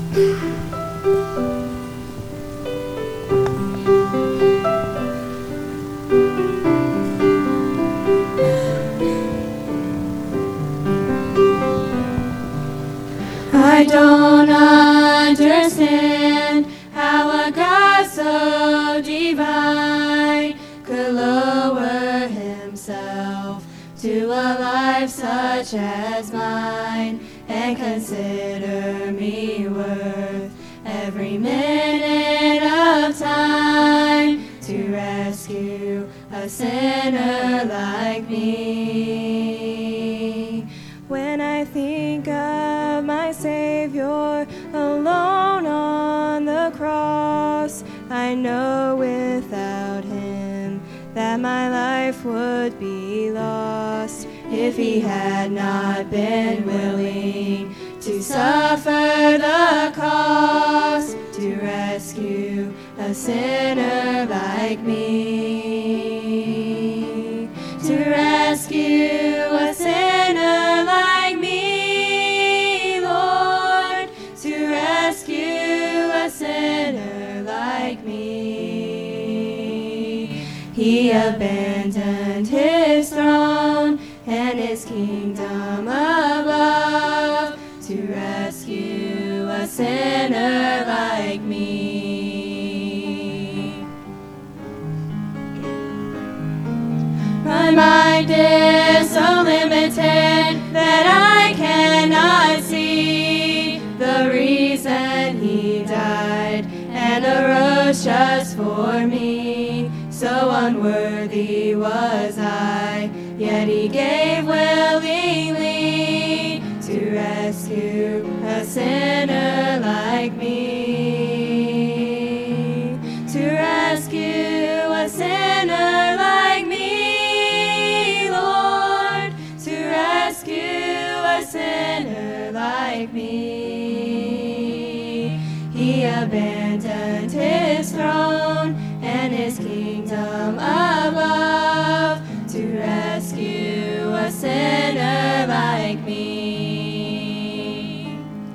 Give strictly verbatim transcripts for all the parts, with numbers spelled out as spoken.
I don't understand how a God so divine could lower himself to a life such as mine and consider me worth every minute of time to rescue a sinner like me. When I think of my Savior alone on the cross, I know without him that my life would be lost. If he had not been willing to suffer the cost to rescue a sinner like me, to rescue a sinner like me, Lord, to rescue a sinner like me. He abandoned his throne and his kingdom above to rescue a sinner like me. My mind is so limited that I cannot see the reason he died and arose just for me. So unworthy was I, yet he gave willingly to rescue a sinner like me, to rescue a sinner like me, Lord, to rescue a sinner like me. He abandoned his throne and his kingdom above to rescue a sinner like me,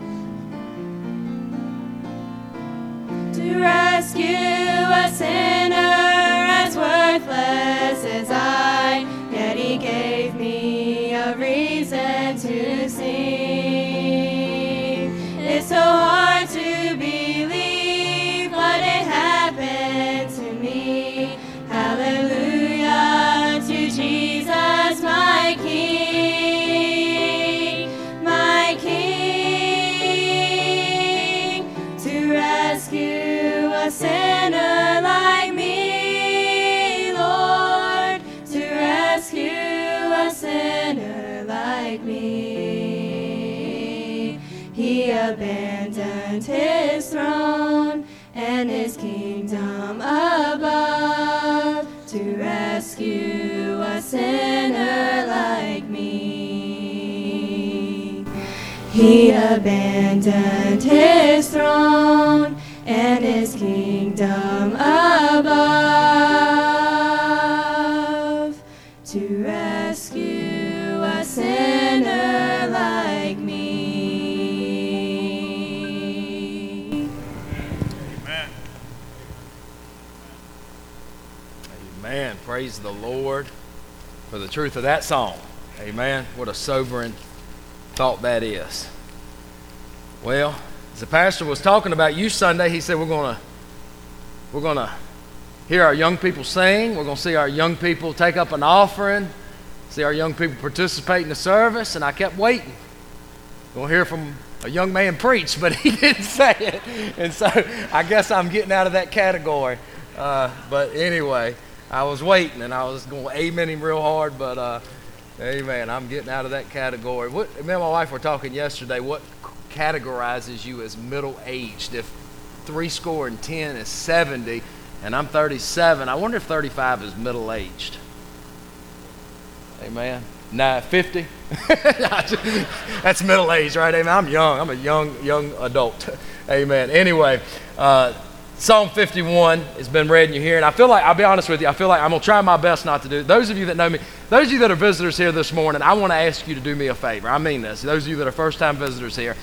to rescue a sinner as worthless as I, yet he gave me a reason to sing. It's so hard to believe, but it happened to me. Hallelujah to Jesus, my King, my King, to rescue a sinner like me, Lord, to rescue a sinner like me. He abandoned his throne and his kingdom above to rescue a sinner like me. He abandoned his throne and his kingdom above to rescue a sinner like me. Amen. Praise the Lord for the truth of that song. Amen. What a sobering thought that is. Well, as the pastor was talking about Youth Sunday, he said we're gonna we're gonna hear our young people sing. We're gonna see our young people take up an offering, see our young people participate in the service, and I kept waiting. We'll hear from a young man preach, but he didn't say it, and so I guess I'm getting out of that category. Uh, but anyway, I was waiting, and I was going to amen him real hard, but uh, amen, I'm getting out of that category. What, me and my wife were talking yesterday, what categorizes you as middle-aged? If three score and ten is seventy, and I'm thirty-seven, I wonder if thirty-five is middle-aged. Amen. Nah, fifty? That's middle-aged, right? Amen. I'm young. I'm a young, young adult. Amen. Anyway, uh, Psalm fifty-one has been read in your hearing. I feel like, I'll be honest with you, I feel like I'm going to try my best not to do it. Those of you that know me, those of you that are visitors here this morning, I want to ask you to do me a favor. I mean this. Those of you that are first-time visitors here,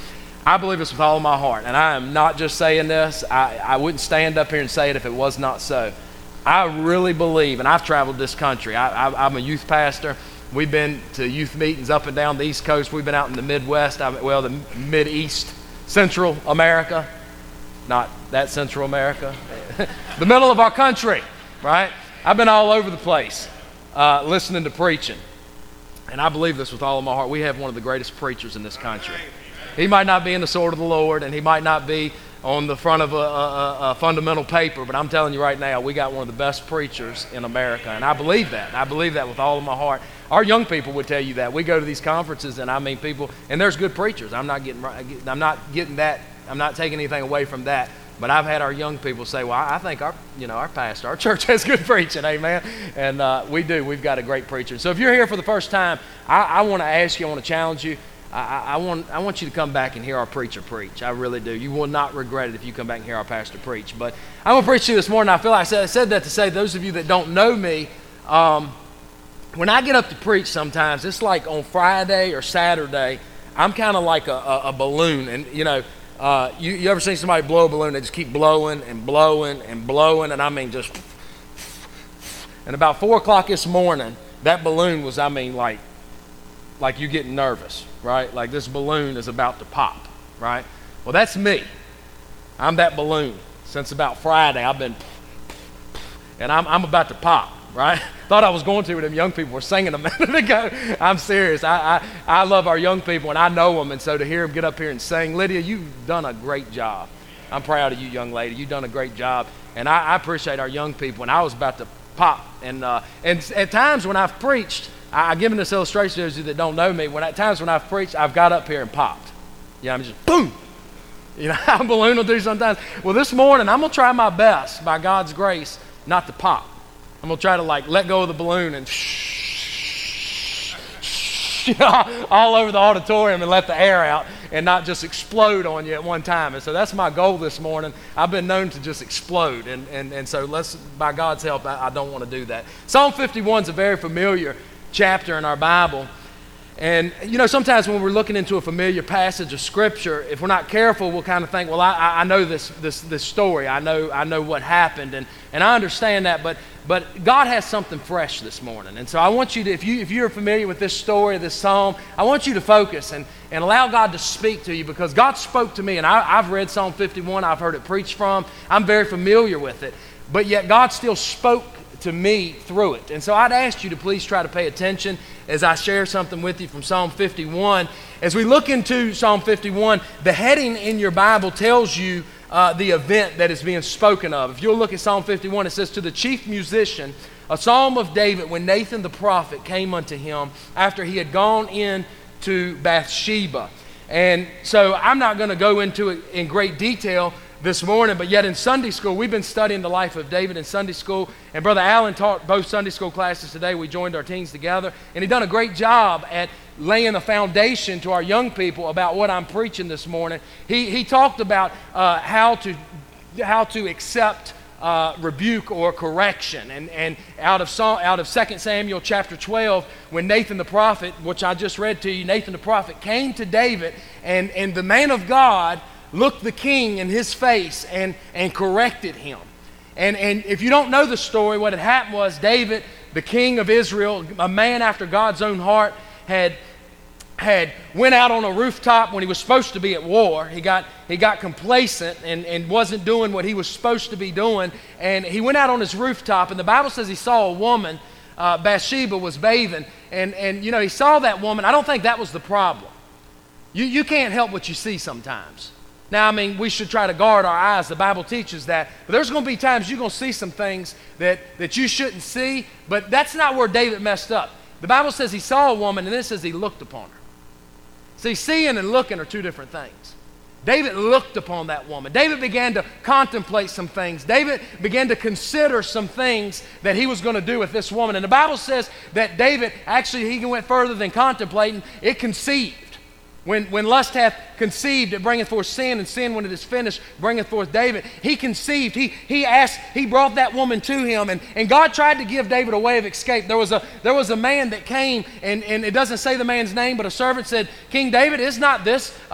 I believe this with all of my heart, and I am not just saying this. I, I wouldn't stand up here and say it if it was not so. I really believe, and I've traveled this country. I, I, I'm a youth pastor. We've been to youth meetings up and down the East Coast. We've been out in the Midwest, I, well, the Mid-East, Central America. Not that Central America. The middle of our country, right? I've been all over the place uh, listening to preaching. And I believe this with all of my heart. We have one of the greatest preachers in this country. He might not be in the sword of the Lord, and he might not be on the front of a, a, a fundamental paper, but I'm telling you right now, we got one of the best preachers in America, and I believe that. I believe that with all of my heart. Our young people would tell you that. We go to these conferences, and I mean people, and there's good preachers. I'm not getting, I'm not getting that. I'm not taking anything away from that. But I've had our young people say, well, I think our, you know, our pastor, our church has good preaching, amen? And uh, we do. We've got a great preacher. So if you're here for the first time, I, I want to ask you, I want to challenge you. I, I, want, I want you to come back and hear our preacher preach. I really do. You will not regret it if you come back and hear our pastor preach. But I'm going to preach to you this morning. I feel like I said, I said that to say, those of you that don't know me, um, when I get up to preach sometimes, it's like on Friday or Saturday, I'm kind of like a, a, a balloon. And, you know, Uh, you, you ever seen somebody blow a balloon? They just keep blowing and blowing and blowing, and I mean just. And about four o'clock this morning, that balloon was, I mean, like, like you getting nervous, right? Like this balloon is about to pop, right? Well, that's me. I'm that balloon. Since about Friday, I've been, and I'm, I'm about to pop, right? Thought I was going to when them young people were singing a minute ago. I'm serious. I, I, I love our young people, and I know them, and so to hear them get up here and sing, Lydia, you've done a great job. I'm proud of you, young lady. You've done a great job, and I, I appreciate our young people, and I was about to pop. And uh, and at times when I've preached, I, I've given this illustration to those of you that don't know me. When at times when I've preached, I've got up here and popped. Yeah, I'm just boom. You know how a balloon will do sometimes? Well, this morning, I'm going to try my best, by God's grace, not to pop. I'm going to try to like let go of the balloon and shh, shh, you know, all over the auditorium and let the air out and not just explode on you at one time. And so that's my goal this morning. I've been known to just explode. And, and, and so let's, by God's help, I, I don't want to do that. Psalm fifty-one is a very familiar chapter in our Bible. And, you know, sometimes when we're looking into a familiar passage of Scripture, if we're not careful, we'll kind of think, well, I, I know this, this, this story. I know, I know what happened. And, and I understand that, but, but God has something fresh this morning. And so I want you to, if, you, if you're familiar with this story, this psalm, I want you to focus and, and allow God to speak to you, because God spoke to me. And I, I've read Psalm fifty-one. I've heard it preached from. I'm very familiar with it. But yet God still spoke to me through it. And so I'd ask you to please try to pay attention as I share something with you from Psalm fifty-one. As we look into Psalm fifty-one, the heading in your Bible tells you uh, the event that is being spoken of. If you'll look at Psalm fifty-one, it says, to the chief musician, a psalm of David, when Nathan the prophet came unto him after he had gone in to Bathsheba. And so I'm not going to go into it in great detail this morning, but yet in Sunday school, we've been studying the life of David in Sunday school, and Brother Allen taught both Sunday school classes today. We joined our teens together, and he done a great job at laying a foundation to our young people about what I'm preaching this morning. He, he talked about uh, how to, how to accept uh, rebuke or correction, and, and out of, out of Second Samuel chapter twelve, when Nathan the prophet, which I just read to you, Nathan the prophet came to David, and, and the man of God looked the king in his face and, and corrected him. And, and if you don't know the story, what had happened was David, the king of Israel, a man after God's own heart, had, had went out on a rooftop when he was supposed to be at war. He got, he got complacent and, and wasn't doing what he was supposed to be doing. And he went out on his rooftop, and the Bible says he saw a woman, uh, Bathsheba was bathing. And, and, you know, he saw that woman. I don't think that was the problem. You, you can't help what you see sometimes. Now, I mean, we should try to guard our eyes. The Bible teaches that. But there's going to be times you're going to see some things that, that you shouldn't see. But that's not where David messed up. The Bible says he saw a woman, and then it says he looked upon her. See, seeing and looking are two different things. David looked upon that woman. David began to contemplate some things. David began to consider some things that he was going to do with this woman. And the Bible says that David, actually, he went further than contemplating. It conceived. When, when lust hath conceived, it bringeth forth sin, and sin, when it is finished, bringeth forth David. He conceived. He, he asked, he brought that woman to him, and, and God tried to give David a way of escape. There was a, there was a man that came, and, and it doesn't say the man's name, but a servant said, King David, is not this uh,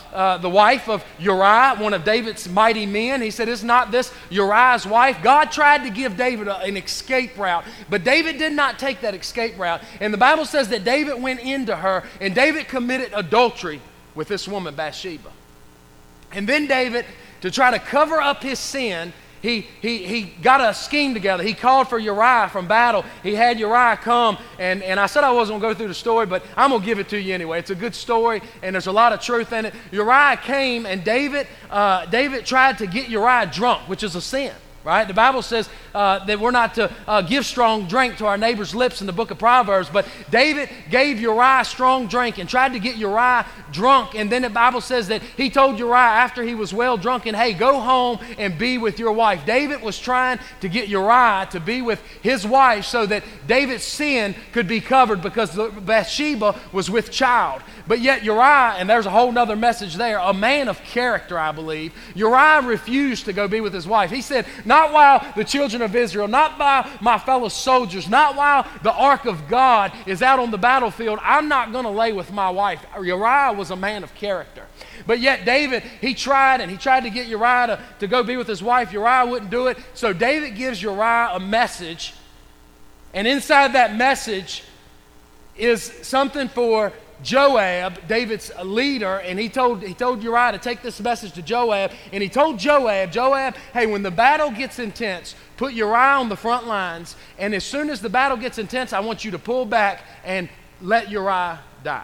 uh, the wife of Uriah, one of David's mighty men. He said, is not this Uriah's wife? God tried to give David a, an escape route, but David did not take that escape route. And the Bible says that David went into her, and David committed adultery with this woman, Bathsheba. And then David, to try to cover up his sin, He, he, he got a scheme together. He called for Uriah from battle. He had Uriah come, and, and I said I wasn't going to go through the story, but I'm going to give it to you anyway. It's a good story, and there's a lot of truth in it. Uriah came, and David, uh, David tried to get Uriah drunk, which is a sin. Right? The Bible says uh, that we're not to uh, give strong drink to our neighbor's lips in the book of Proverbs, but David gave Uriah strong drink and tried to get Uriah drunk, and then the Bible says that he told Uriah after he was well drunk, and hey, go home and be with your wife. David was trying to get Uriah to be with his wife so that David's sin could be covered because Bathsheba was with child. But yet Uriah, and there's a whole nother message there, a man of character, I believe, Uriah refused to go be with his wife. He said, not while the children of Israel, not by my fellow soldiers, not while the ark of God is out on the battlefield, I'm not going to lay with my wife. Uriah was a man of character. But yet David, he tried, and he tried to get Uriah to, to go be with his wife. Uriah wouldn't do it. So David gives Uriah a message, and inside that message is something for Joab, David's leader, and he told he told Uriah to take this message to Joab, and he told Joab, Joab, hey, when the battle gets intense, put Uriah on the front lines, and as soon as the battle gets intense, I want you to pull back and let Uriah die.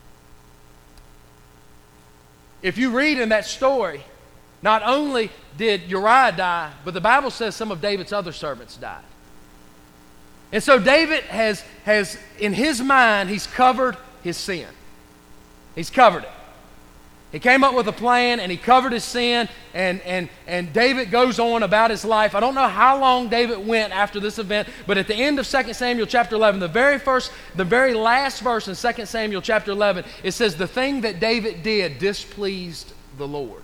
If you read in that story, not only did Uriah die, but the Bible says some of David's other servants died. And so David has, has in his mind, he's covered his sin. He's covered it. He came up with a plan, and he covered his sin, and, and, and David goes on about his life. I don't know how long David went after this event, but at the end of Second Samuel chapter eleven, the very first, the very last verse in Second Samuel chapter eleven, it says, the thing that David did displeased the Lord.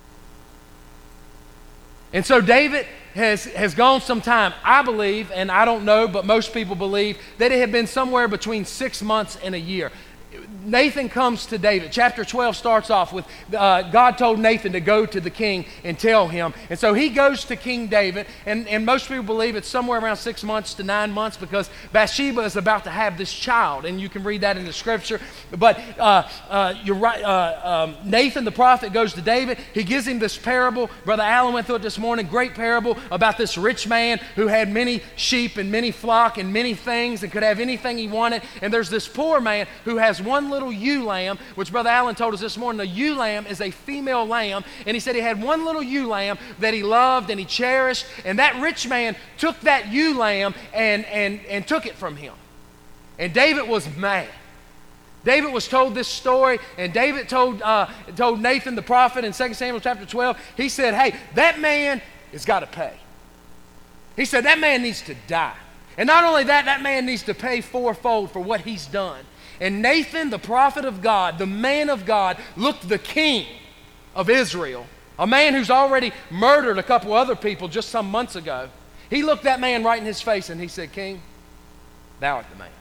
And so David has, has gone some time, I believe, and I don't know, but most people believe, that it had been somewhere between six months and a year. Nathan comes to David. Chapter twelve starts off with uh, God told Nathan to go to the king and tell him. And so he goes to King David, and, and most people believe it's somewhere around six months to nine months because Bathsheba is about to have this child, and you can read that in the scripture. But uh, uh, you're right. Uh, um, Nathan the prophet goes to David. He gives him this parable. Brother Allen went through it this morning. Great parable about this rich man who had many sheep and many flock and many things and could have anything he wanted. And there's this poor man who has one little ewe lamb, which Brother Allen told us this morning. A ewe lamb is a female lamb, and he said he had one little ewe lamb that he loved and he cherished, and that rich man took that ewe lamb and, and, and took it from him. And David was mad. David was told this story, and David told, uh, told Nathan the prophet in Second Samuel chapter twelve, he said, hey, that man has got to pay. He said that man needs to die. And not only that, that man needs to pay fourfold for what he's done. And Nathan, the prophet of God, the man of God, looked the king of Israel, a man who's already murdered a couple other people just some months ago. He looked that man right in his face and he said, King, thou art the man.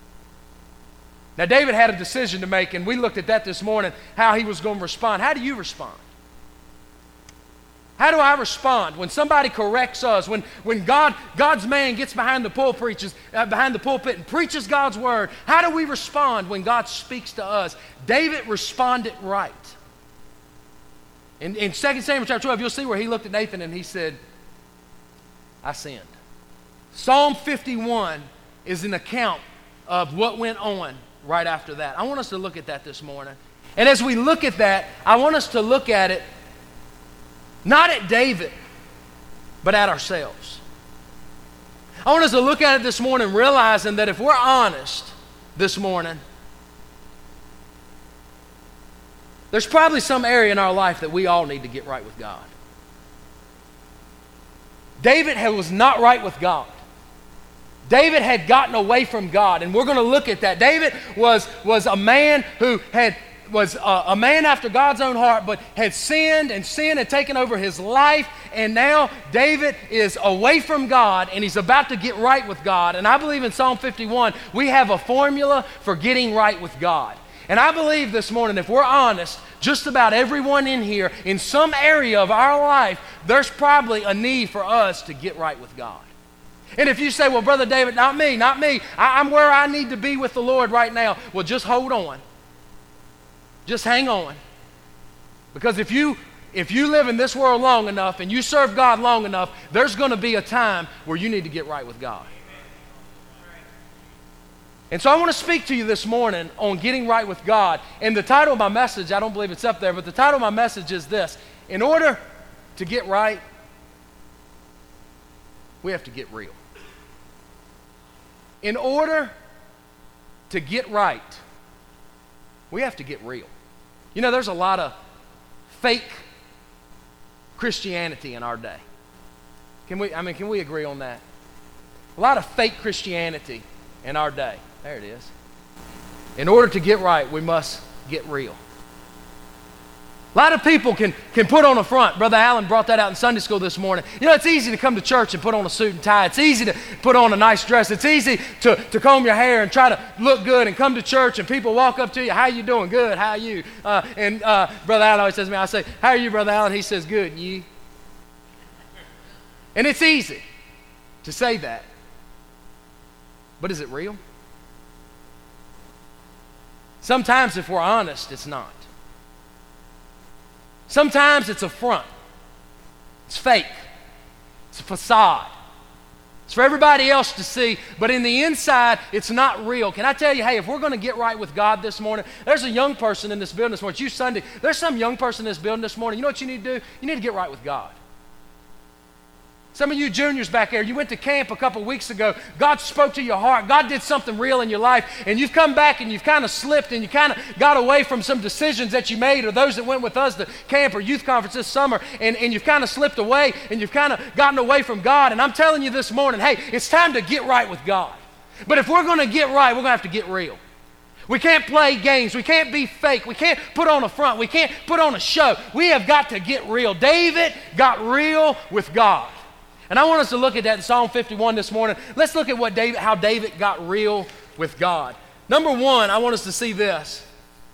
Now, David had a decision to make, and we looked at that this morning, how he was going to respond. How do you respond? How do I respond when somebody corrects us, when, when God, God's man gets behind the pulpit, preaches, uh, behind the pulpit and preaches God's word? How do we respond when God speaks to us? David responded right. In, in Second Samuel chapter twelve, you'll see where he looked at Nathan and he said, I sinned. Psalm fifty-one is an account of what went on right after that. I want us to look at that this morning. And as we look at that, I want us to look at it not at David, but at ourselves. I want us to look at it this morning realizing that if we're honest this morning, there's probably some area in our life that we all need to get right with God. David was not right with God. David had gotten away from God, and we're going to look at that. David was, was a man who had was a, a man after God's own heart, but had sinned, and sin had taken over his life, and now David is away from God, and he's about to get right with God. And I believe in Psalm fifty-one, we have a formula for getting right with God. And I believe this morning, if we're honest, just about everyone in here, in some area of our life, there's probably a need for us to get right with God. And if you say, well, Brother David, not me, not me. I, I'm where I need to be with the Lord right now. Well, just hold on. Just hang on. Because if you if you live in this world long enough and you serve God long enough, there's going to be a time where you need to get right with God. And so I want to speak to you this morning on getting right with God. And the title of my message, I don't believe it's up there, but the title of my message is this: in order to get right, we have to get real. In order to get right, we have to get real. You know, there's a lot of fake Christianity in our day. Can we, I mean, can we agree on that? A lot of fake Christianity in our day. There it is. In order to get right, we must get real. A lot of people can, can put on a front. Brother Allen brought that out in Sunday school this morning. You know, it's easy to come to church and put on a suit and tie. It's easy to put on a nice dress. It's easy to, to comb your hair and try to look good and come to church and people walk up to you, how you doing? Good, how are you? Uh, and uh, Brother Allen always says to me, I say, how are you, Brother Allen? He says, good, and you? And it's easy to say that. But is it real? Sometimes, if we're honest, it's not. Sometimes it's a front. It's fake. It's a facade. It's for everybody else to see, but in the inside, it's not real. Can I tell you, hey, if we're going to get right with God this morning, there's a young person in this building this morning. It's you Sunday. There's some young person in this building this morning. You know what you need to do? You need to get right with God. Some of you juniors back there, you went to camp a couple weeks ago. God spoke to your heart. God did something real in your life, and you've come back and you've kind of slipped and you kind of got away from some decisions that you made, or those that went with us to camp or youth conference this summer, and, and you've kind of slipped away and you've kind of gotten away from God. And I'm telling you this morning, hey, it's time to get right with God. But if we're going to get right, we're going to have to get real. We can't play games. We can't be fake. We can't put on a front. We can't put on a show. We have got to get real. David got real with God. And I want us to look at that in Psalm fifty-one this morning. Let's look at what David, how David got real with God. Number one, I want us to see this.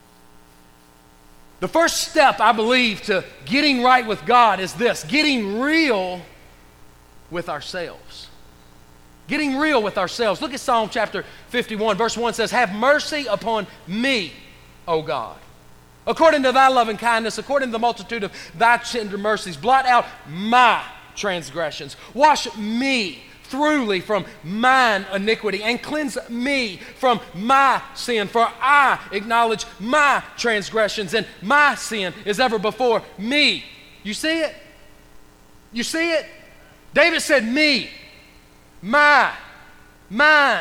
The first step, I believe, to getting right with God is this: getting real with ourselves. Getting real with ourselves. Look at Psalm chapter fifty-one. Verse one says, have mercy upon me, O God, according to thy loving kindness, according to the multitude of thy tender mercies. Blot out my transgressions. Wash me thoroughly from mine iniquity and cleanse me from my sin. For I acknowledge my transgressions, and my sin is ever before me. You see it? You see it? David said me, my, mine,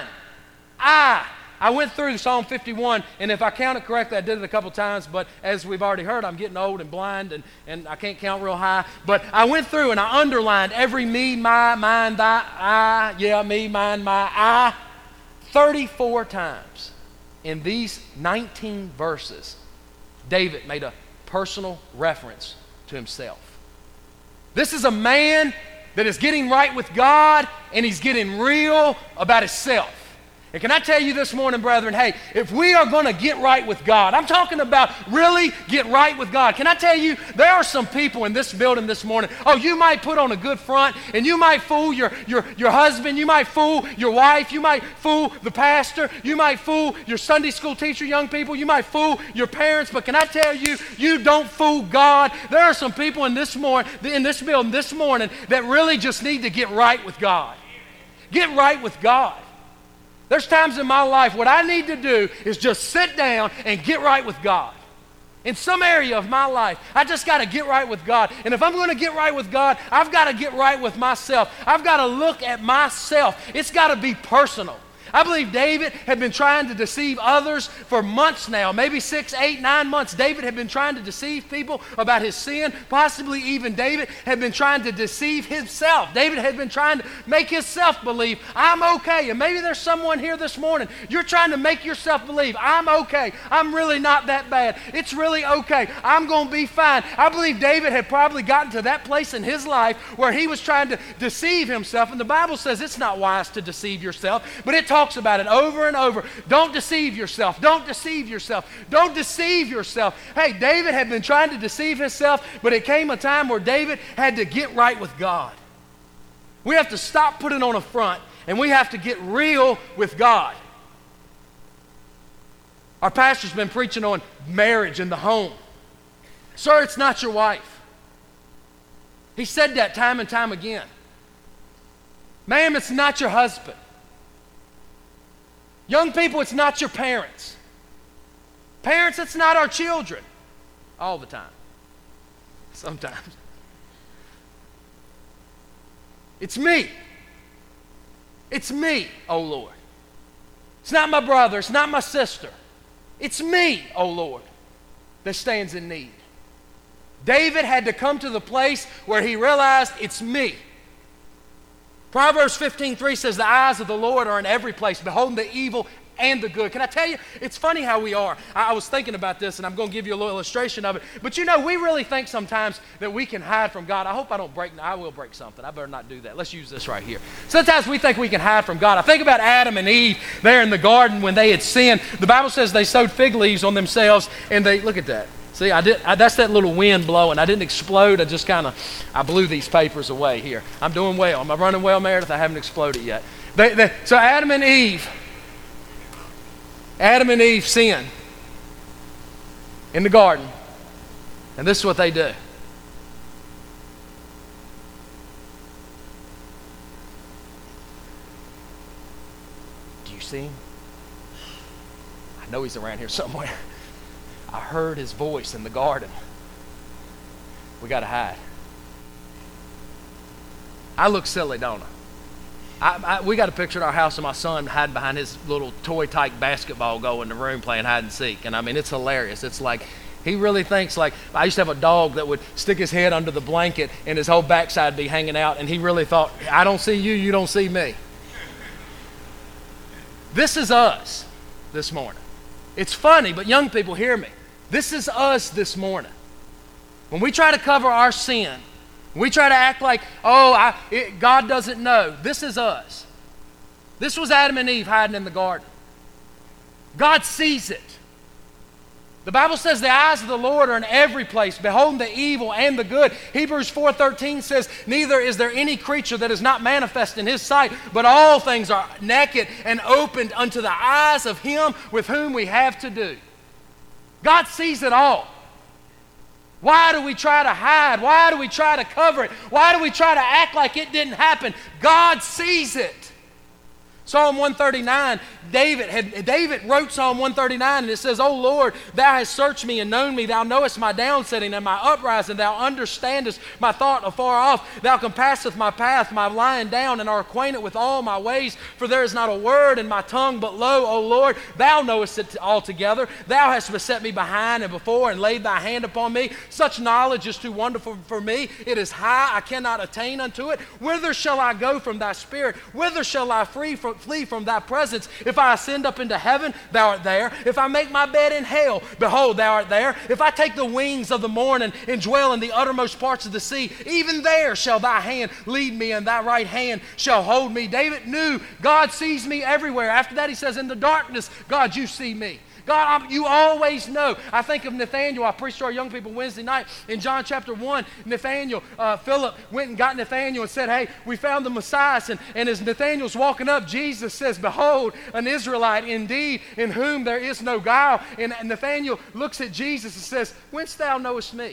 I. I went through Psalm fifty-one, and if I counted correctly, I did it a couple times, but as we've already heard, I'm getting old and blind, and, and I can't count real high. But I went through and I underlined every me, my, mine, thy, I, yeah, me, mine, my, I, thirty-four times. In these nineteen verses, David made a personal reference to himself. This is a man that is getting right with God, and he's getting real about himself. And can I tell you this morning, brethren, hey, if we are going to get right with God, I'm talking about really get right with God. Can I tell you, there are some people in this building this morning, oh, you might put on a good front, and you might fool your, your, your husband, you might fool your wife, you might fool the pastor, you might fool your Sunday school teacher, young people, you might fool your parents, but can I tell you, you don't fool God. There are some people in this, morning, in this building this morning that really just need to get right with God. Get right with God. There's times in my life what I need to do is just sit down and get right with God. In some area of my life, I just got to get right with God. And if I'm going to get right with God, I've got to get right with myself. I've got to look at myself. It's got to be personal. I believe David had been trying to deceive others for months now, maybe six, eight, nine months. David had been trying to deceive people about his sin. Possibly even David had been trying to deceive himself. David had been trying to make himself believe, I'm okay. And maybe there's someone here this morning, you're trying to make yourself believe, I'm okay. I'm really not that bad. It's really okay. I'm going to be fine. I believe David had probably gotten to that place in his life where he was trying to deceive himself. And the Bible says it's not wise to deceive yourself, but it told talks about it over and over. Don't deceive yourself. Don't deceive yourself. Don't deceive yourself. Hey, David had been trying to deceive himself, but it came a time where David had to get right with God. We have to stop putting on a front, and we have to get real with God. Our pastor's been preaching on marriage in the home. Sir, it's not your wife. He said that time and time again. Ma'am, it's not your husband. Young people, it's not your parents. Parents, it's not our children. All the time. Sometimes. It's me. It's me, oh Lord. It's not my brother. It's not my sister. It's me, oh Lord, that stands in need. David had to come to the place where he realized it's me. Proverbs fifteen three says, the eyes of the Lord are in every place, beholding the evil and the good. Can I tell you, it's funny how we are. I, I was thinking about this, and I'm going to give you a little illustration of it. But you know, we really think sometimes that we can hide from God. I hope I don't break, I will break something. I better not do that. Let's use this right here. Sometimes we think we can hide from God. I think about Adam and Eve there in the garden when they had sinned. The Bible says they sewed fig leaves on themselves, and they, look at that. See, I did, I, that's that little wind blowing. I didn't explode. I just kind of, I blew these papers away here. I'm doing well. Am I running well, Meredith? I haven't exploded yet. They, they, so Adam and Eve, Adam and Eve sin in the garden. And this is what they do. Do you see him? I know he's around here somewhere. I heard his voice in the garden. We got to hide. I look silly, don't I? I, I, we got a picture at our house of my son hiding behind his little toy-type basketball goal in the room playing hide and seek. And I mean, it's hilarious. It's like, he really thinks like, I used to have a dog that would stick his head under the blanket and his whole backside be hanging out. And he really thought, I don't see you, you don't see me. This is us this morning. It's funny, but young people, hear me. This is us this morning. When we try to cover our sin, we try to act like, oh, I, it, God doesn't know. This is us. This was Adam and Eve hiding in the garden. God sees it. The Bible says the eyes of the Lord are in every place, beholding the evil and the good. Hebrews four thirteen says, neither is there any creature that is not manifest in his sight, but all things are naked and opened unto the eyes of him with whom we have to do. God sees it all. Why do we try to hide? Why do we try to cover it? Why do we try to act like it didn't happen? God sees it. Psalm one thirty-nine, David had, David wrote Psalm one thirty-nine, and it says, O Lord, thou hast searched me and known me. Thou knowest my downsetting and my uprising. Thou understandest my thought afar off. Thou compassest my path, my lying down, and art acquainted with all my ways. For there is not a word in my tongue, but lo, O Lord, thou knowest it altogether. Thou hast beset me behind and before, and laid thy hand upon me. Such knowledge is too wonderful for me. It is high, I cannot attain unto it. Whither shall I go from thy spirit? Whither shall I flee from flee from thy presence? If I ascend up into heaven, thou art there. If I make my bed in hell, behold, thou art there. If I take the wings of the morning and dwell in the uttermost parts of the sea, even there shall thy hand lead me, and thy right hand shall hold me. David knew God sees me everywhere. After that, he says, in the darkness, God, you see me. God, I'm, you always know. I think of Nathaniel. I preached to our young people Wednesday night in John chapter one. Nathaniel, uh, Philip went and got Nathaniel and said, hey, we found the Messiah. And, and as Nathaniel's walking up, Jesus says, behold, an Israelite indeed, in whom there is no guile. And, and Nathaniel looks at Jesus and says, whence thou knowest me?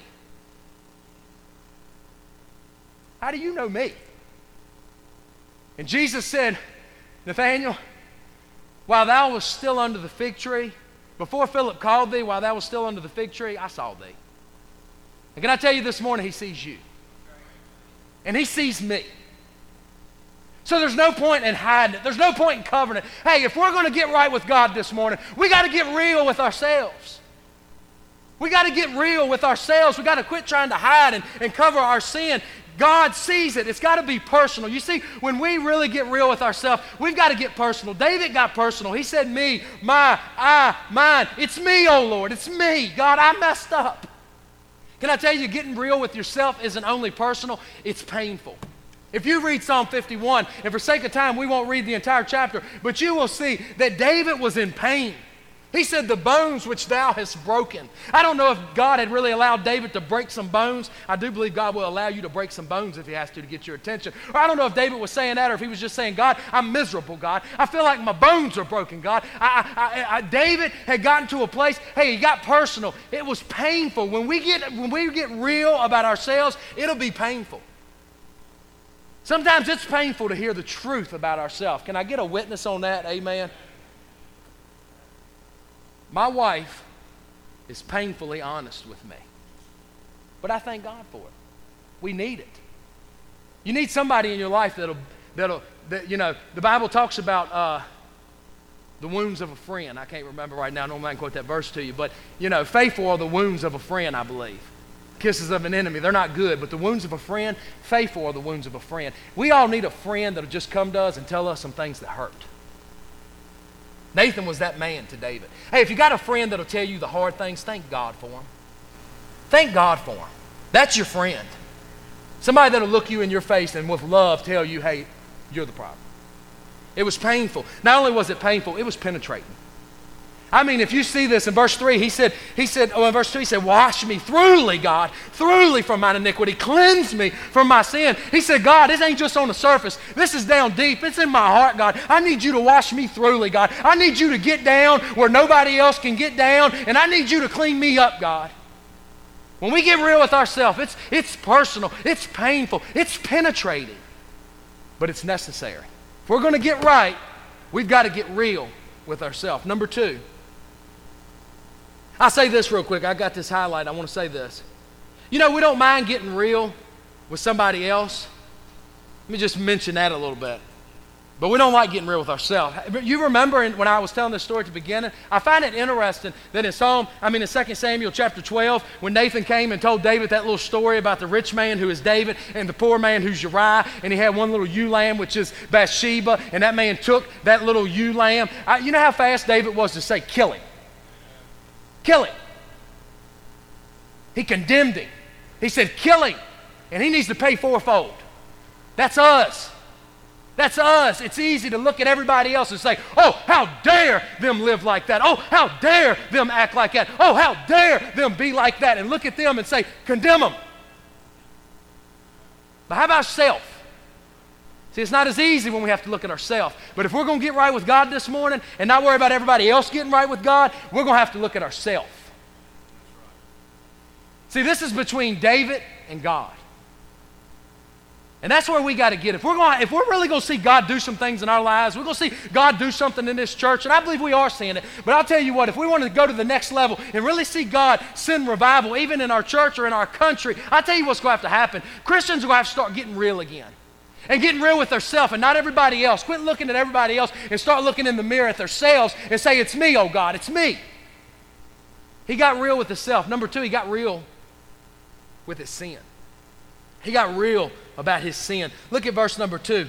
How do you know me? And Jesus said, Nathaniel, while thou wast still under the fig tree, before Philip called thee, while thou wast still under the fig tree, I saw thee. And can I tell you this morning, he sees you. And he sees me. So there's no point in hiding it. There's no point in covering it. Hey, if we're going to get right with God this morning, we got to get real with ourselves. We got to get real with ourselves. We got to quit trying to hide and, and cover our sin. God sees it. It's got to be personal. You see, when we really get real with ourselves, we've got to get personal. David got personal. He said, me, my, I, mine. It's me, oh Lord. It's me. God, I messed up. Can I tell you, getting real with yourself isn't only personal, it's painful. If you read Psalm fifty-one, and for sake of time, we won't read the entire chapter, but you will see that David was in pain. He said, the bones which thou hast broken. I don't know if God had really allowed David to break some bones. I do believe God will allow you to break some bones if he has to to get your attention. Or I don't know if David was saying that or if he was just saying, God, I'm miserable, God. I feel like my bones are broken, God. I, I, I, I, David had gotten to a place, hey, he got personal. It was painful. When we get, when we get real about ourselves, it'll be painful. Sometimes it's painful to hear the truth about ourselves. Can I get a witness on that? Amen. My wife is painfully honest with me. But I thank God for it. We need it. You need somebody in your life that'll, that'll that, you know, the Bible talks about uh, the wounds of a friend. I can't remember right now. Normally I can quote that verse to you. But, you know, faithful are the wounds of a friend, I believe. Kisses of an enemy, they're not good. But the wounds of a friend, faithful are the wounds of a friend. We all need a friend that'll just come to us and tell us some things that hurt. Nathan was that man to David. Hey, if you got a friend that'll tell you the hard things, thank God for him. Thank God for him. That's your friend. Somebody that'll look you in your face and with love tell you, hey, you're the problem. It was painful. Not only was it painful, it was penetrating. I mean, if you see this in verse three, he said, he said, oh, in verse two, he said, wash me thoroughly, God, thoroughly from mine iniquity. Cleanse me from my sin. He said, God, this ain't just on the surface. This is down deep. It's in my heart, God. I need you to wash me thoroughly, God. I need you to get down where nobody else can get down, and I need you to clean me up, God. When we get real with ourselves, it's, it's personal, it's painful, it's penetrating, but it's necessary. If we're going to get right, we've got to get real with ourselves. Number two, I'll say this real quick. I got this highlight. I want to say this. You know, we don't mind getting real with somebody else. Let me just mention that a little bit. But we don't like getting real with ourselves. You remember when I was telling this story at the beginning? I find it interesting that in Psalm, I mean in Second Samuel chapter twelve, when Nathan came and told David that little story about the rich man who is David and the poor man who's Uriah, and he had one little ewe lamb, which is Bathsheba, and that man took that little ewe lamb. I, you know how fast David was to say, kill him. Kill him. He condemned him. He said, kill him, and he needs to pay fourfold. That's us. That's us. It's easy to look at everybody else and say, oh, how dare them live like that. Oh, how dare them act like that. Oh, how dare them be like that. And look at them and say, condemn them. But how about self? See, it's not as easy when we have to look at ourselves. But if we're going to get right with God this morning and not worry about everybody else getting right with God, we're going to have to look at ourselves. See, this is between David and God. And that's where we got to get. If we're going, if we're really going to see God do some things in our lives, we're going to see God do something in this church, and I believe we are seeing it. But I'll tell you what, if we want to go to the next level and really see God send revival, even in our church or in our country, I'll tell you what's going to have to happen. Christians are going to have to start getting real again. And getting real with themselves and not everybody else. Quit looking at everybody else and start looking in the mirror at themselves and say, it's me, oh God, it's me. He got real with himself. Number two, he got real with his sin. He got real about his sin. Look at verse number two.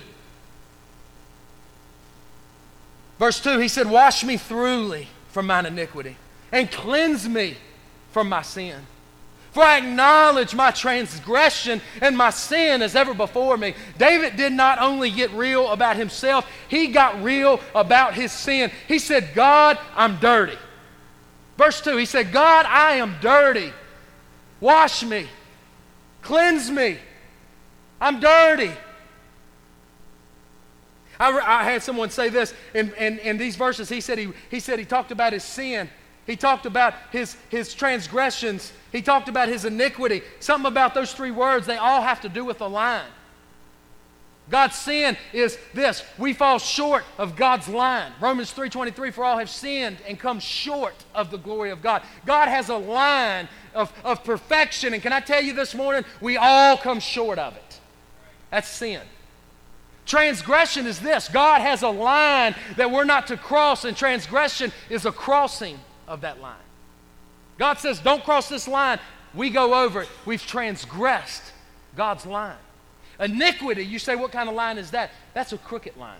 Verse two, he said, wash me thoroughly from mine iniquity and cleanse me from my sin. For I acknowledge my transgression and my sin is ever before me. David did not only get real about himself, he got real about his sin. He said, God, I'm dirty. Verse two, he said, God, I am dirty. Wash me. Cleanse me. I'm dirty. I, I had someone say this in, in, in these verses. He said he, he said he talked about his sin. He talked about his, his transgressions. He talked about his iniquity. Something about those three words, they all have to do with a line. God's sin is this. We fall short of God's line. Romans three twenty-three, for all have sinned and come short of the glory of God. God has a line of, of perfection. And can I tell you this morning, we all come short of it. That's sin. Transgression is this. God has a line that we're not to cross, and transgression is a crossing of that line. God says, don't cross this line. We go over it. We've transgressed God's line. Iniquity, you say, what kind of line is that? That's a crooked line.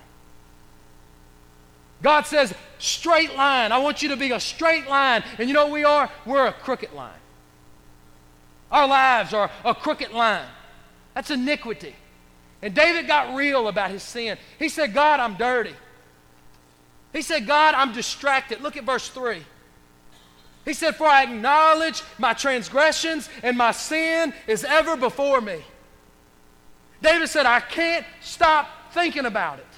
God says, straight line. I want you to be a straight line. And you know what we are? We're a crooked line. Our lives are a crooked line. That's iniquity. And David got real about his sin. He said, God, I'm dirty. He said, God, I'm distracted. Look at verse three. He said, for I acknowledge my transgressions and my sin is ever before me. David said, I can't stop thinking about it.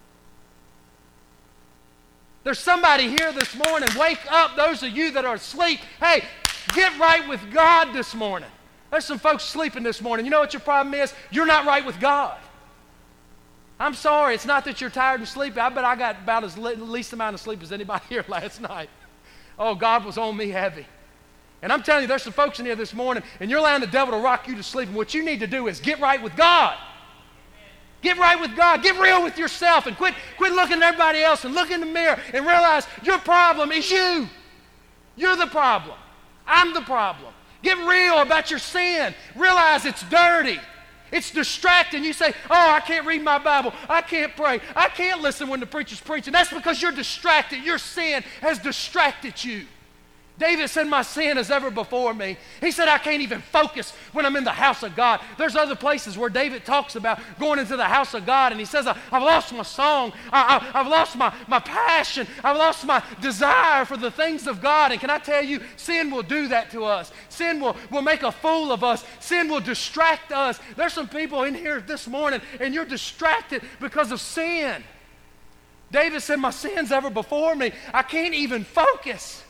There's somebody here this morning. Wake up, those of you that are asleep. Hey, get right with God this morning. There's some folks sleeping this morning. You know what your problem is? You're not right with God. I'm sorry. It's not that you're tired and sleepy. I bet I got about as le- least amount of sleep as anybody here last night. Oh, God was on me heavy. And I'm telling you, there's some folks in here this morning, and you're allowing the devil to rock you to sleep. And what you need to do is get right with God. Get right with God. Get real with yourself and quit, quit looking at everybody else and look in the mirror and realize your problem is you. You're the problem. I'm the problem. Get real about your sin. Realize it's dirty. It's distracting. You say, oh, I can't read my Bible. I can't pray. I can't listen when the preacher's preaching. That's because you're distracted. Your sin has distracted you. David said, my sin is ever before me. He said, I can't even focus when I'm in the house of God. There's other places where David talks about going into the house of God, and he says, I, I've lost my song. I, I, I've lost my, my passion. I've lost my desire for the things of God. And can I tell you, sin will do that to us. Sin will, will make a fool of us. Sin will distract us. There's some people in here this morning, and you're distracted because of sin. David said, my sin's ever before me. I can't even focus.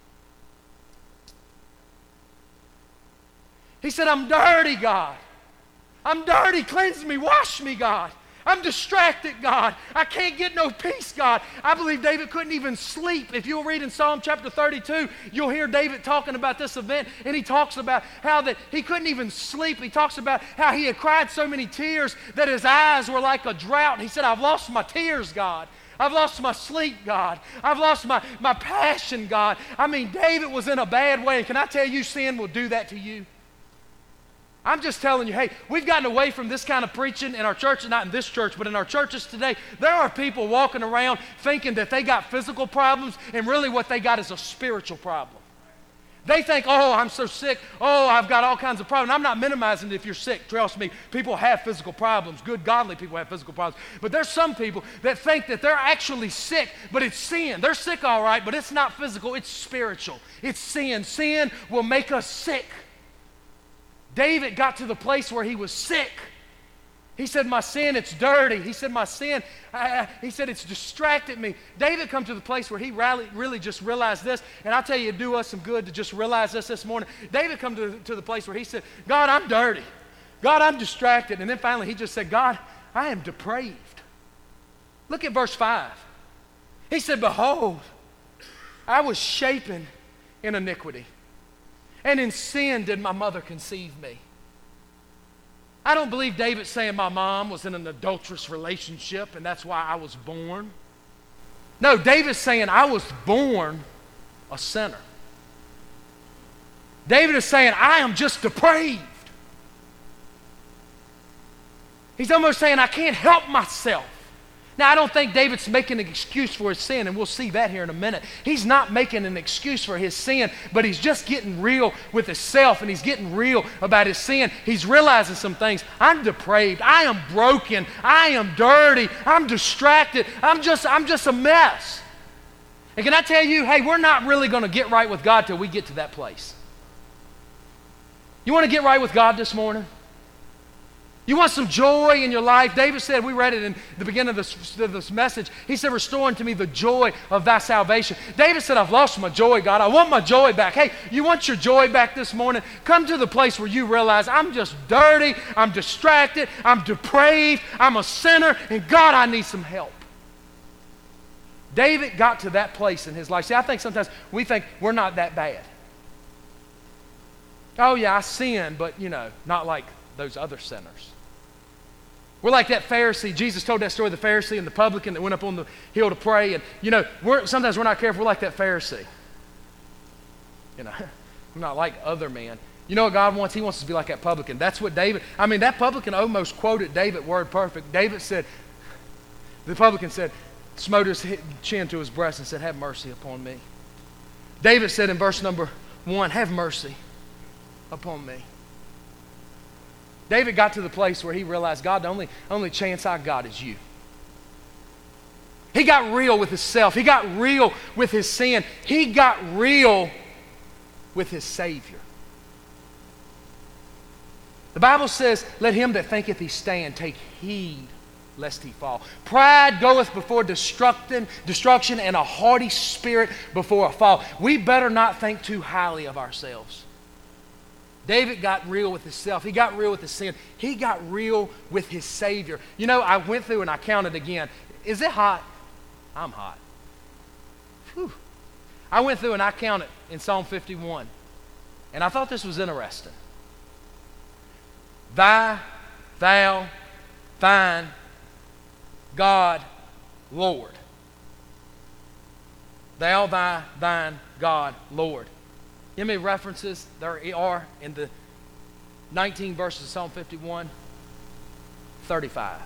He said, I'm dirty, God. I'm dirty. Cleanse me. Wash me, God. I'm distracted, God. I can't get no peace, God. I believe David couldn't even sleep. If you'll read in Psalm chapter thirty-two, you'll hear David talking about this event, and he talks about how that he couldn't even sleep. He talks about how he had cried so many tears that his eyes were like a drought. He said, I've lost my tears, God. I've lost my sleep, God. I've lost my, my passion, God. I mean, David was in a bad way, and can I tell you, sin will do that to you? I'm just telling you, hey, we've gotten away from this kind of preaching in our church, not in this church, but in our churches today. There are people walking around thinking that they got physical problems, and really what they got is a spiritual problem. They think, oh, I'm so sick. Oh, I've got all kinds of problems. I'm not minimizing it if you're sick. Trust me, people have physical problems. Good, godly people have physical problems. But there's some people that think that they're actually sick, but it's sin. They're sick all right, but it's not physical. It's spiritual. It's sin. Sin will make us sick. David got to the place where he was sick. He said, my sin, it's dirty. He said, my sin, I, I, he said, it's distracted me. David come to the place where he rally, really just realized this, and I'll tell you, it'd do us some good to just realize this this morning. David come to, to the place where he said, God, I'm dirty. God, I'm distracted. And then finally he just said, God, I am depraved. Look at verse five. He said, behold, I was shapen in iniquity, and in sin did my mother conceive me. I don't believe David's saying my mom was in an adulterous relationship and that's why I was born. No, David's saying I was born a sinner. David is saying I am just depraved. He's almost saying I can't help myself. Now, I don't think David's making an excuse for his sin, and we'll see that here in a minute. He's not making an excuse for his sin, but he's just getting real with himself, and he's getting real about his sin. He's realizing some things. I'm depraved. I am broken. I am dirty. I'm distracted. I'm just, I'm just a mess. And can I tell you, hey, we're not really going to get right with God till we get to that place. You want to get right with God this morning? You want some joy in your life? David said, we read it in the beginning of this, of this message. He said, restore unto me the joy of thy salvation. David said, I've lost my joy, God. I want my joy back. Hey, you want your joy back this morning? Come to the place where you realize I'm just dirty, I'm distracted, I'm depraved, I'm a sinner, and God, I need some help. David got to that place in his life. See, I think sometimes we think we're not that bad. Oh yeah, I sin, but you know, not like those other sinners. We're like that Pharisee. Jesus told that story of the Pharisee and the publican that went up on the hill to pray. And, you know, we're, sometimes we're not careful. We're like that Pharisee. You know, I'm not like other men. You know what God wants? He wants us to be like that publican. That's what David, I mean, that publican almost quoted David word perfect. David said, the publican said, smote his chin to his breast and said, have mercy upon me. David said in verse number one, have mercy upon me. David got to the place where he realized, God, the only, only chance I got is you. He got real with himself. He got real with his sin. He got real with his Savior. The Bible says, let him that thinketh he stand take heed lest he fall. Pride goeth before destruction, destruction, and a haughty spirit before a fall. We better not think too highly of ourselves. David got real with himself. He got real with his sin. He got real with his Savior. You know, I went through and I counted again. Is it hot? I'm hot. Whew. I went through and I counted in Psalm fifty-one. And I thought this was interesting. Thy, thou, thine, God, Lord. Thou, thy, thine, God, Lord. You know how many references there are in the nineteen verses of Psalm fifty-one? thirty-five.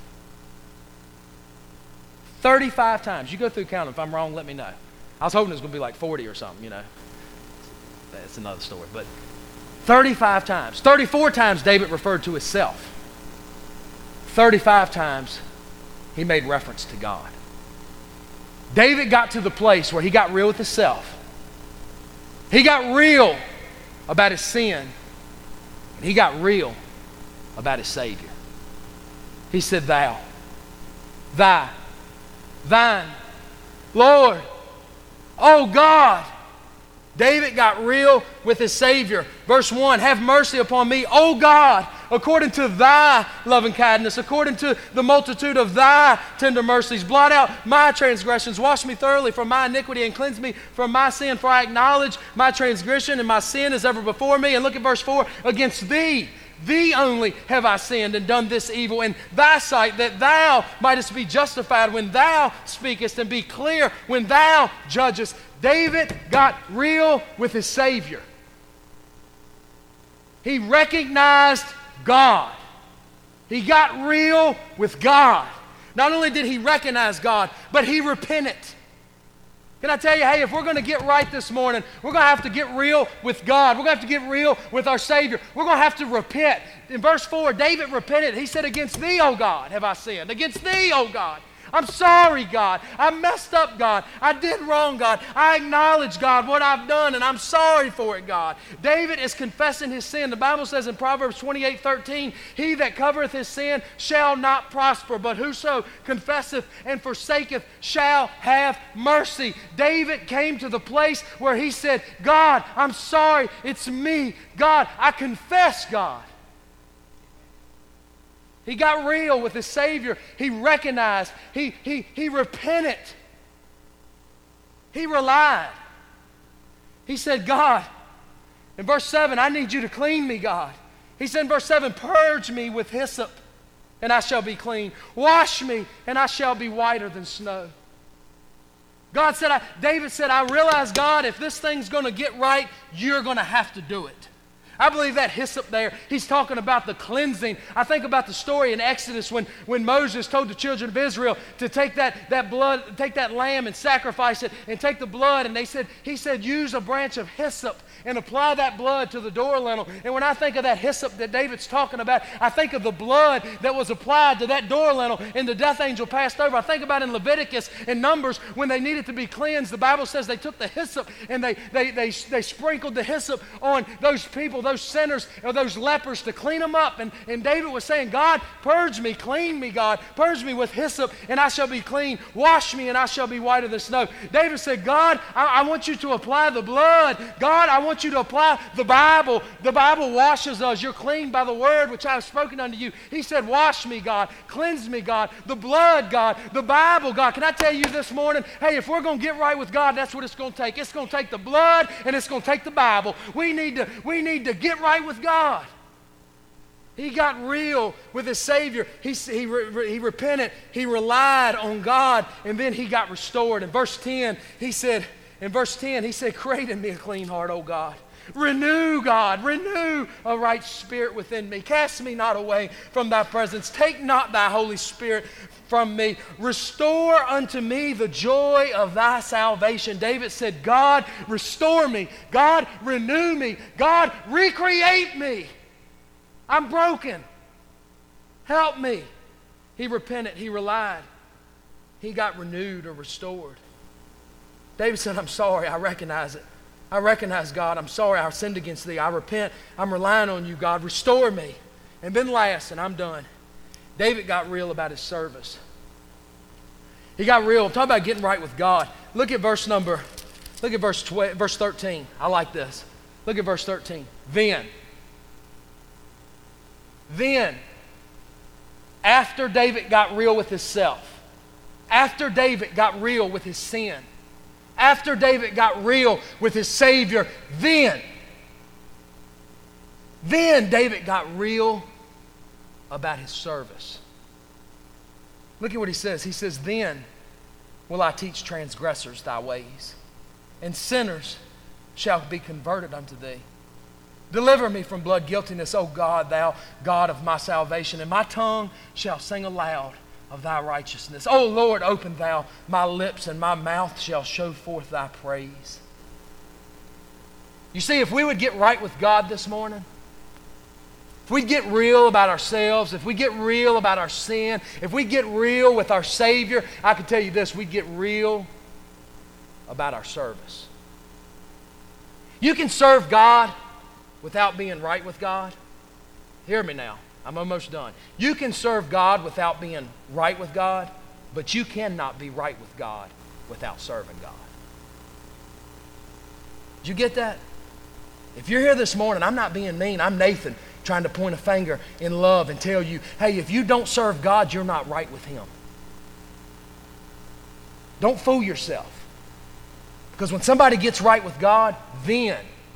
thirty-five times. You go through counting. If I'm wrong, let me know. I was hoping it was going to be like forty or something, you know. That's another story. But thirty-five times. thirty-four times David referred to himself. thirty-five times he made reference to God. David got to the place where he got real with himself. He got real about his sin. And he got real about his Savior. He said, thou, thy, thine, Lord, oh God. David got real with his Savior. Verse one, have mercy upon me, O God, according to thy loving kindness, according to the multitude of thy tender mercies. Blot out my transgressions, wash me thoroughly from my iniquity, and cleanse me from my sin. For I acknowledge my transgression, and my sin is ever before me. And look at verse four, against thee, thee only have I sinned and done this evil in thy sight, that thou mightest be justified when thou speakest, and be clear when thou judgest. David got real with his Savior. He recognized God. He got real with God. Not only did he recognize God, but he repented. Can I tell you, hey, if we're going to get right this morning, we're going to have to get real with God. We're going to have to get real with our Savior. We're going to have to repent. In verse four, David repented. He said, against thee, O God, have I sinned. Against thee, O God. I'm sorry, God. I messed up, God. I did wrong, God. I acknowledge, God, what I've done, and I'm sorry for it, God. David is confessing his sin. The Bible says in Proverbs twenty-eight thirteen, he that covereth his sin shall not prosper, but whoso confesseth and forsaketh shall have mercy. David came to the place where he said, God, I'm sorry. It's me. God, I confess, God. He got real with his Savior. He recognized. He, he, he repented. He relied. He said, God, in verse seven, I need you to clean me, God. He said in verse seven, purge me with hyssop, and I shall be clean. Wash me, and I shall be whiter than snow. God said, I, David said, I realize, God, if this thing's going to get right, you're going to have to do it. I believe that hyssop there, he's talking about the cleansing. I think about the story in Exodus when, when Moses told the children of Israel to take that, that blood, take that lamb and sacrifice it, and take the blood. And they said, he said, use a branch of hyssop and apply that blood to the door lintel. And when I think of that hyssop that David's talking about, I think of the blood that was applied to that door lintel and the death angel passed over. I think about in Leviticus and Numbers when they needed to be cleansed. The Bible says they took the hyssop and they, they, they, they sprinkled the hyssop on those people, those sinners or those lepers to clean them up. And, and David was saying, God, purge me, clean me, God. Purge me with hyssop and I shall be clean. Wash me and I shall be whiter than snow. David said, God, I, I want you to apply the blood. God, I want you to apply the Bible. The Bible washes us. You're clean by the word which I have spoken unto you. He said, wash me, God. Cleanse me, God. The blood, God. The Bible, God. Can I tell you this morning, hey, if we're going to get right with God, that's what it's going to take. It's going to take the blood and it's going to take the Bible. We need to, we need to get right with God. He got real with his Savior. He, he, he repented. He relied on God, and then he got restored. In verse ten, he said, in verse ten, he said, create in me a clean heart, O God. Renew, God, renew a right spirit within me. Cast me not away from thy presence. Take not thy Holy Spirit from me. Restore unto me the joy of thy salvation. David said, God, restore me. God, renew me. God, recreate me. I'm broken. Help me. He repented. He relied. He got renewed or restored. David said, I'm sorry. I recognize it. I recognize, God, I'm sorry. I sinned against thee. I repent. I'm relying on you, God. Restore me. And then last, and I'm done, David got real about his service. He got real. Talk about getting right with God. Look at verse number, look at verse twelve, verse thirteen. I like this. Look at verse thirteen. Then, then, after David got real with himself, after David got real with his sin, after David got real with his Savior, then, then David got real about his service. Look at what he says. He says, then will I teach transgressors thy ways, and sinners shall be converted unto thee. Deliver me from blood guiltiness, O God, thou God of my salvation, and my tongue shall sing aloud of thy righteousness. O Lord, open thou my lips, and my mouth shall show forth thy praise. You see, if we would get right with God this morning, if we get real about ourselves, if we get real about our sin, if we get real with our Savior, I can tell you this, we get real about our service. You can serve God without being right with God. Hear me now. I'm almost done. You can serve God without being right with God, but you cannot be right with God without serving God. Did you get that? If you're here this morning, I'm not being mean. I'm Nathan, trying to point a finger in love and tell you, hey, if you don't serve God, you're not right with Him. Don't fool yourself. Because when somebody gets right with God, then,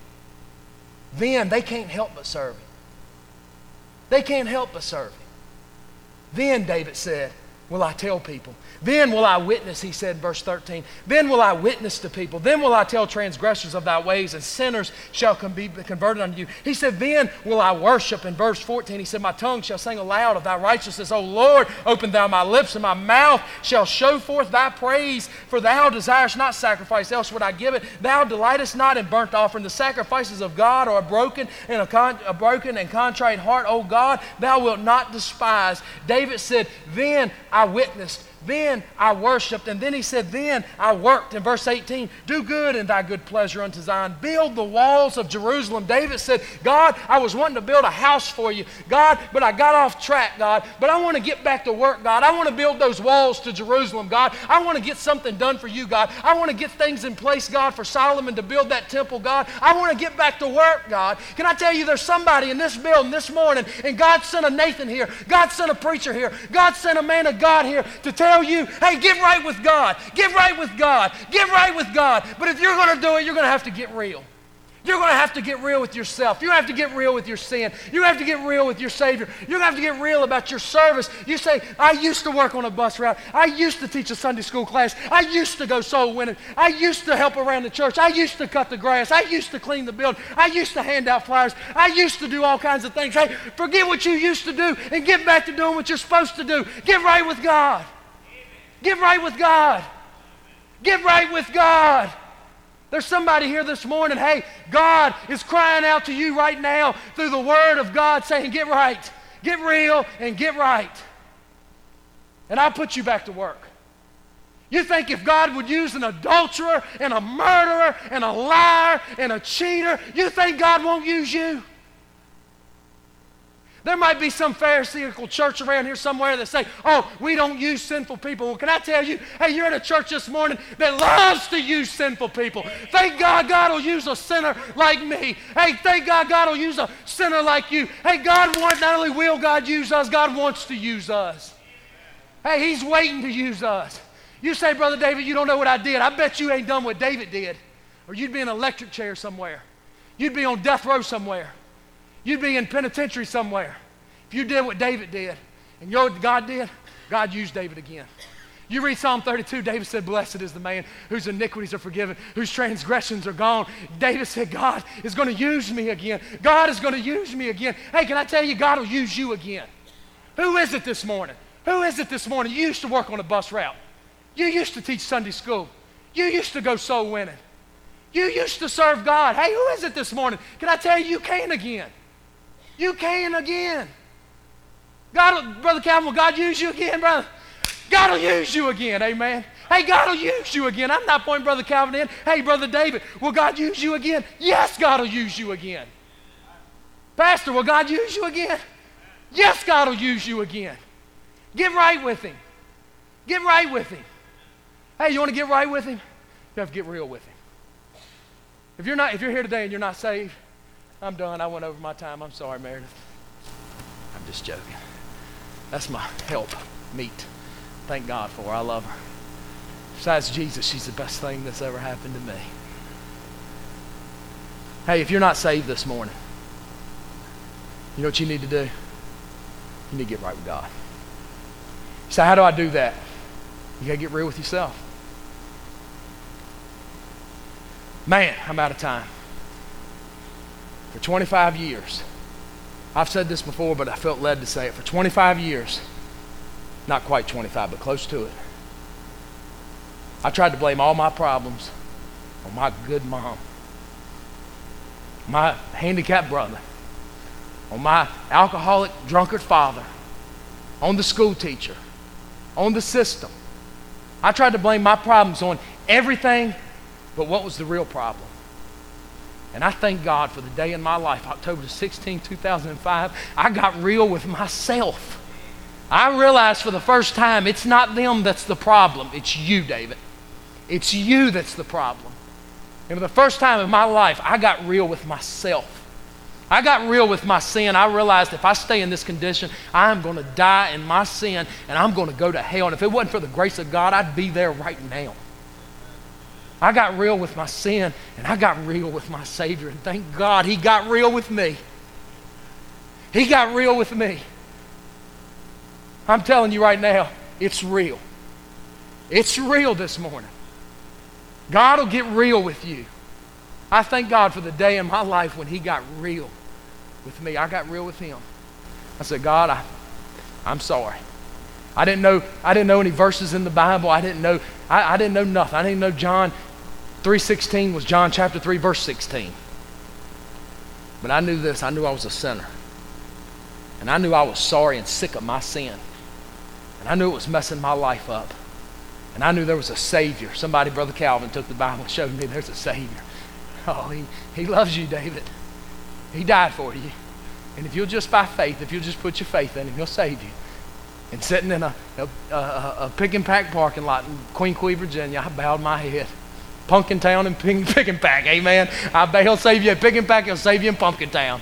then they can't help but serve Him. They can't help but serve Him. Then, David said, will I tell people. Then will I witness, he said in verse thirteen. Then will I witness to people. Then will I tell transgressors of thy ways, and sinners shall be converted unto you. He said, then will I worship. In verse fourteen, he said, my tongue shall sing aloud of thy righteousness. O Lord, open thou my lips, and my mouth shall show forth thy praise. For thou desirest not sacrifice, else would I give it. Thou delightest not in burnt offering. The sacrifices of God are a broken and a, con- a broken and contrite heart. O God, thou wilt not despise. David said, then I witnessed. Then I worshiped, and then he said, then I worked. In verse eighteen, do good in thy good pleasure unto Zion. Build the walls of Jerusalem. David said, God, I was wanting to build a house for you, God, but I got off track, God. But I want to get back to work, God. I want to build those walls to Jerusalem, God. I want to get something done for you, God. I want to get things in place, God, for Solomon to build that temple, God. I want to get back to work, God. Can I tell you, there's somebody in this building this morning, and God sent a Nathan here. God sent a preacher here. God sent a man of God here to tell you, hey, get right with God. Get right with God. Get right with God. But if you're going to do it, you're going to have to get real. You're going to have to get real with yourself. You have to get real with your sin. You have to get real with your Savior. You have to get real about your service. You say, I used to work on a bus route. I used to teach a Sunday school class. I used to go soul winning. I used to help around the church. I used to cut the grass. I used to clean the building. I used to hand out flyers. I used to do all kinds of things. Hey, forget what you used to do and get back to doing what you're supposed to do. Get right with God. Get right with God. Get right with God. There's somebody here this morning, hey, God is crying out to you right now through the Word of God saying, get right, get real, and get right. And I'll put you back to work. You think if God would use an adulterer and a murderer and a liar and a cheater, you think God won't use you? There might be some Pharisaical church around here somewhere that say, oh, we don't use sinful people. Well, can I tell you, hey, you're in a church this morning that loves to use sinful people. Thank God God will use a sinner like me. Hey, thank God God will use a sinner like you. Hey, God wants, not only will God use us, God wants to use us. Hey, He's waiting to use us. You say, Brother David, you don't know what I did. I bet you ain't done what David did. Or you'd be in an electric chair somewhere. You'd be on death row somewhere. You'd be in penitentiary somewhere. If you did what David did, and you know what God did? God used David again. You read Psalm thirty-two, David said, blessed is the man whose iniquities are forgiven, whose transgressions are gone. David said, God is going to use me again. God is going to use me again. Hey, can I tell you, God will use you again. Who is it this morning? Who is it this morning? You used to work on a bus route. You used to teach Sunday school. You used to go soul winning. You used to serve God. Hey, who is it this morning? Can I tell you, you can again. You can again. God, will, Brother Calvin, will God use you again, brother? God will use you again, amen. Hey, God will use you again. I'm not pointing Brother Calvin in. Hey, Brother David, will God use you again? Yes, God will use you again. Pastor, will God use you again? Yes, God will use you again. Get right with him. Get right with him. Hey, you want to get right with him? You have to get real with him. If you're not, if you're here today and you're not saved, I'm done. I went over my time. I'm sorry, Meredith. I'm just joking. That's my help meet. Thank God for her. I love her. Besides Jesus, she's the best thing that's ever happened to me. Hey, if you're not saved this morning, you know what you need to do? You need to get right with God. You say, how do I do that? You got to get real with yourself. Man, I'm out of time. For twenty-five years, I've said this before, but I felt led to say it. For twenty-five years, not quite twenty-five, but close to it, I tried to blame all my problems on my good mom, my handicapped brother, on my alcoholic, drunkard father, on the school teacher, on the system. I tried to blame my problems on everything but what was the real problem. And I thank God for the day in my life, October sixteenth, two thousand five, I got real with myself. I realized for the first time it's not them that's the problem, it's you, David. It's you that's the problem. And for the first time in my life, I got real with myself. I got real with my sin. I realized if I stay in this condition, I'm going to die in my sin and I'm going to go to hell. And if it wasn't for the grace of God, I'd be there right now. I got real with my sin and I got real with my Savior. And thank God He got real with me. He got real with me. I'm telling you right now, it's real. It's real this morning. God will get real with you. I thank God for the day in my life when He got real with me. I got real with Him. I said, God, I, I'm sorry. I didn't know, I didn't know any verses in the Bible. I didn't know, I, I didn't know nothing. I didn't know John three sixteen was John chapter three, verse sixteen. But I knew this. I knew I was a sinner. And I knew I was sorry and sick of my sin. And I knew it was messing my life up. And I knew there was a Savior. Somebody, Brother Calvin, took the Bible and showed me there's a Savior. Oh, he, he loves you, David. He died for you. And if you'll just by faith, if you'll just put your faith in Him, He'll save you. And sitting in a, a, a, a pick and pack parking lot in Queen Quay, Virginia, I bowed my head. Pumpkin Town and pick, pick and pack, amen. I bet He'll save you at Pick and Pack, He'll save you in Pumpkin Town.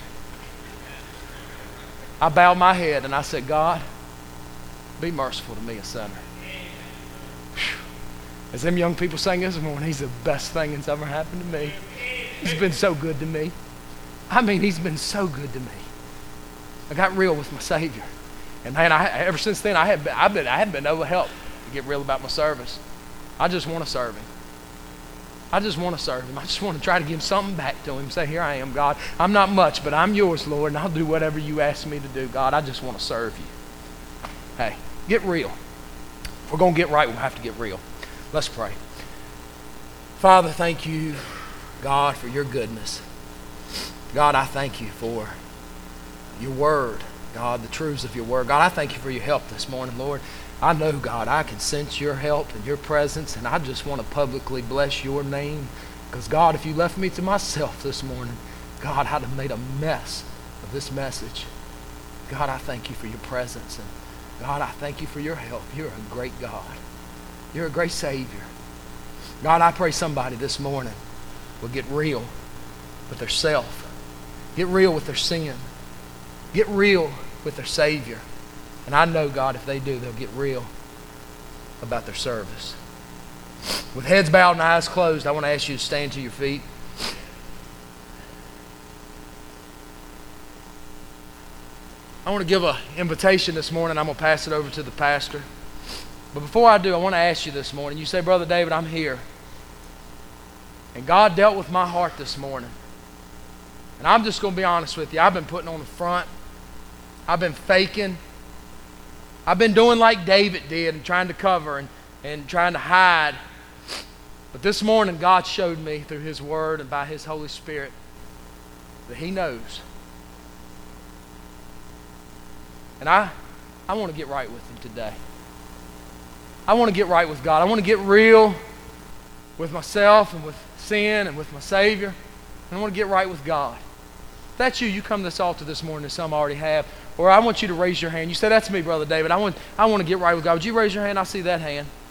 I bowed my head and I said, God, be merciful to me, a sinner. Whew. As them young people sang this morning, He's the best thing that's ever happened to me. He's been so good to me. I mean, He's been so good to me. I got real with my Savior. And man, I, ever since then, I, have been, I've been, I haven't been able to help to get real about my service. I just want to serve Him. I just want to serve Him. I just want to try to give something back to Him. Say, here I am, God. I'm not much, but I'm yours, Lord, and I'll do whatever you ask me to do. God, I just want to serve you. Hey, get real. If we're going to get right, we'll have to get real. Let's pray. Father, thank you, God, for your goodness. God, I thank you for your word. God, the truths of your word. God, I thank you for your help this morning, Lord. I know, God, I can sense your help and your presence, and I just want to publicly bless your name. Because, God, if you left me to myself this morning, God, I'd have made a mess of this message. God, I thank you for your presence. And, God, I thank you for your help. You're a great God. You're a great Savior. God, I pray somebody this morning will get real with their self. Get real with their sin. Get real with their Savior. And I know, God, if they do, they'll get real about their service. With heads bowed and eyes closed, I want to ask you to stand to your feet. I want to give an invitation this morning. I'm going to pass it over to the pastor. But before I do, I want to ask you this morning. You say, Brother David, I'm here. And God dealt with my heart this morning. And I'm just going to be honest with you. I've been putting on the front. I've been faking. I've been doing like David did and trying to cover and, and trying to hide. But this morning, God showed me through His Word and by His Holy Spirit that He knows. And I, I want to get right with him today. I want to get right with God. I want to get real with myself and with sin and with my Savior. And I want to get right with God. If that's you, you come to this altar this morning, as some already have. Or I want you to raise your hand. You say, that's me, Brother David. I want, I want to get right with God. Would you raise your hand? I see that hand.